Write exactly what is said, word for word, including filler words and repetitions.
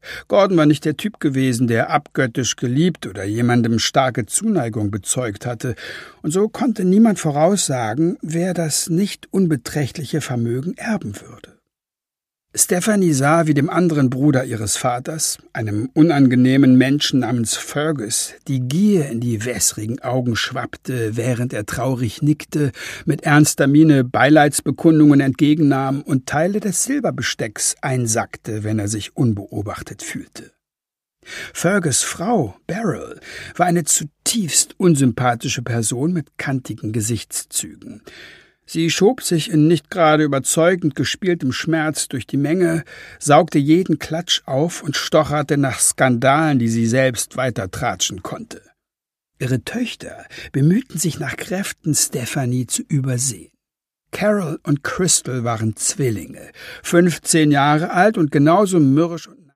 Gordon war nicht der Typ gewesen, der abgöttisch geliebt oder jemandem starke Zuneigung bezeugt hatte, und so konnte niemand voraussagen, wer das nicht unbeträchtliche Vermögen erben würde. Stephanie sah, wie dem anderen Bruder ihres Vaters, einem unangenehmen Menschen namens Fergus, die Gier in die wässrigen Augen schwappte, während er traurig nickte, mit ernster Miene Beileidsbekundungen entgegennahm und Teile des Silberbestecks einsackte, wenn er sich unbeobachtet fühlte. Fergus' Frau, Beryl, war eine zutiefst unsympathische Person mit kantigen Gesichtszügen. Sie schob sich in nicht gerade überzeugend gespieltem Schmerz durch die Menge, saugte jeden Klatsch auf und stocherte nach Skandalen, die sie selbst weitertratschen konnte. Ihre Töchter bemühten sich nach Kräften, Stephanie zu übersehen. Carol und Crystal waren Zwillinge, fünfzehn Jahre alt und genauso mürrisch und